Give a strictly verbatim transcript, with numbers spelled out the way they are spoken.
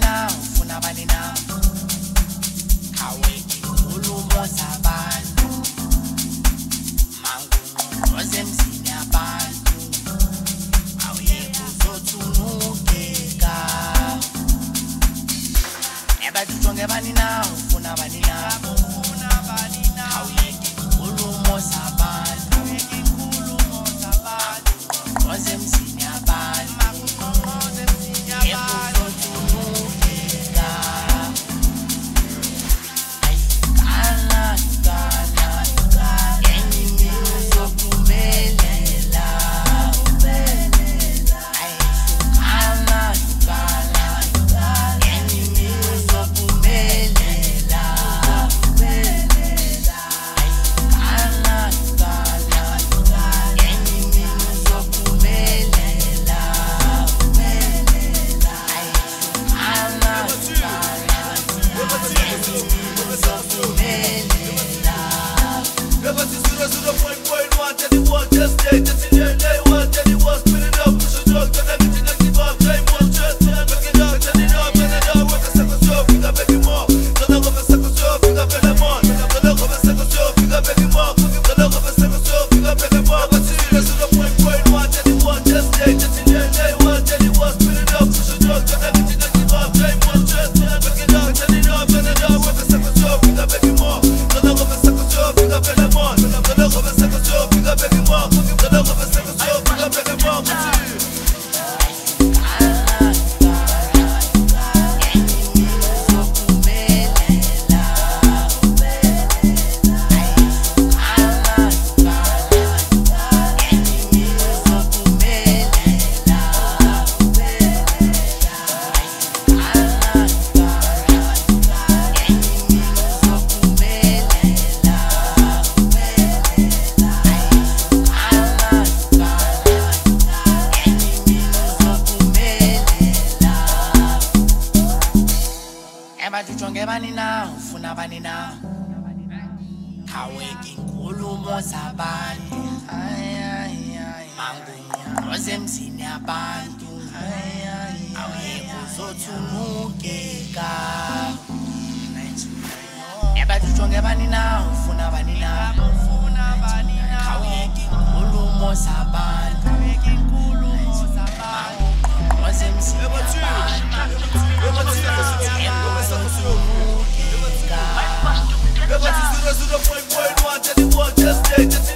now, ufuna bani now. Aweki khulumo zabantu. Mangu noze mzini abantu. Aweki uzothunukeka. Eba tujonge bani now, ufuna bani now. Aweki khulumo zabantu. Aweki khulumo zabantu. Noze mzini abantu. Tujonge bani na, ufuna bani na. Aweki khulumo zabantu. Mangu noze mzini abantu. Aweki uzothunukeka. Eba tujonge bani na, ufuna bani na. Aweki khulumo zabantu. Aweki khulumo zabantu. Noze mzini abantu. Never to zero, zero point one, one, tell you what, just stay, just